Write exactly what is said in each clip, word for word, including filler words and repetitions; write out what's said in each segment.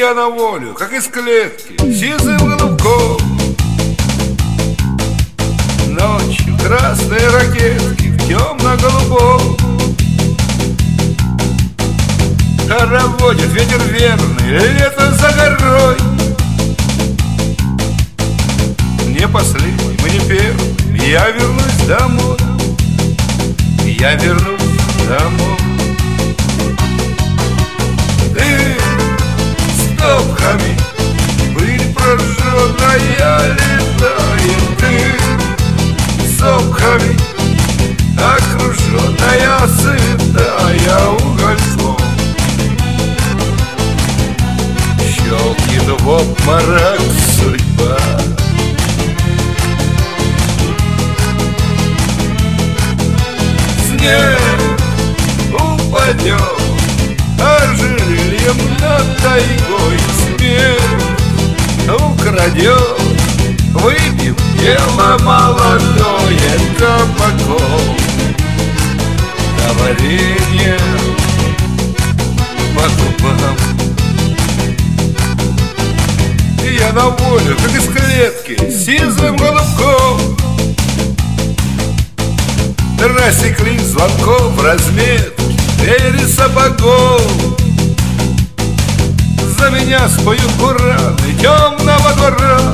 я на волю, как из клетки, сизым голубком. Ночью красные ракетки в темно-голубом. Хороводит ветер верный, лето за горой. Не последним и не первым я вернусь домой. Я вернусь домой. Ты, стопками, пыль прожженная летает. Ты, сопками, окруженная сытая угольцом. Щелкнет в обморок судьба. Снег упадет ожерельем над тайгой. Смерть украдет, выпьем дело молодое табаком. Да варенье по губам. Я на волю, как из клетки, сизым голубком. Рассекли звонков разметки двери сапогов. За меня споют бураны темного двора.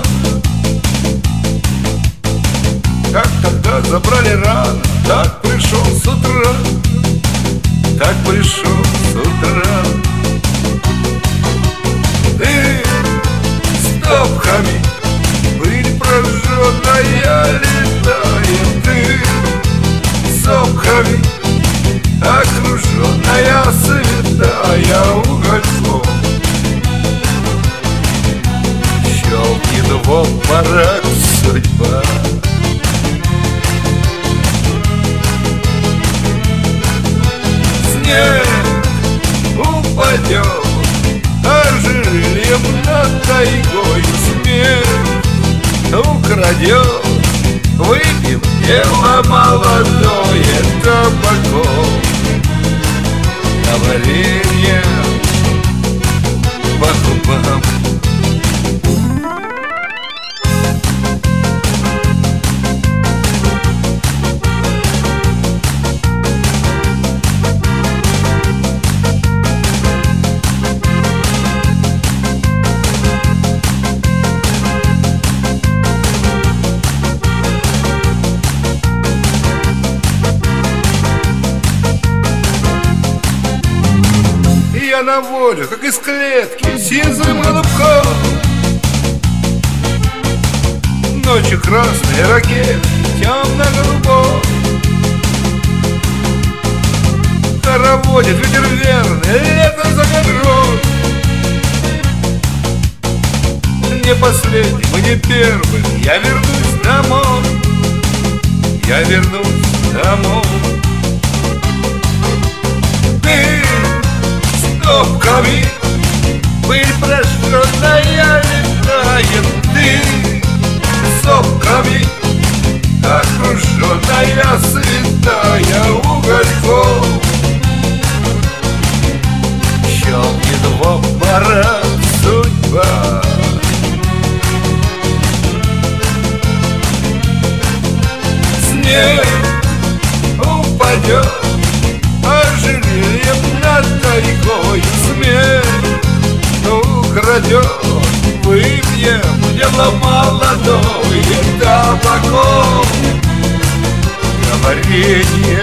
Как тогда забрали рано, так пришел с утра. Так пришел с утра. Ты, стопками, пыль прожженная летает. Ты, сопками, окруженная сытая угольцом. Щелкнет в обморок судьба. Снег упадет ожерельем над тайгой. Смерть украдет, выпьем дело молодое табаком. На варенье по губам. Я на волю, как из клетки, сизым голубком. Ночью красные ракеты, темно-голубом. Хороводит ветер верный, лето за горой. Не последним и не первым я вернусь домой. Я вернусь домой. Ты, стопками, пыль прожженная летает. Ты, сопками, окруженная сытая угольком. Щелкнет в обморок судьба. Снег упадет ожерельем над тайгой. Смерть украдет, выпьем дело молодое табаком. На варенье